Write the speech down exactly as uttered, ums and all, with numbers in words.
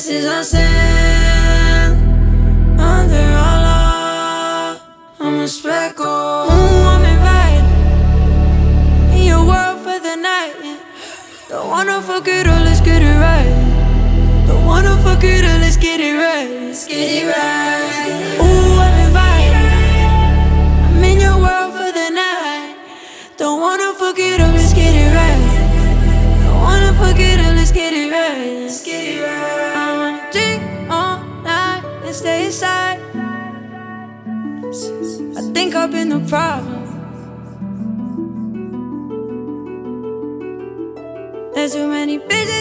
Blessings on sand, under our law, I'm a speckle. Ooh, I'm invited in your world for the night. Don't wanna fuck it up, let's get it right. Don't wanna fuck it up, let's get it right. Let's get it right. Ooh, I'm invited, I'm in your world for the night. Don't wanna fuck it up, let's get it right. Don't wanna fuck it up, let's get it right. Let's get it right. I wanna drink all night and stay inside. I think I've been the problem. There's too many bitches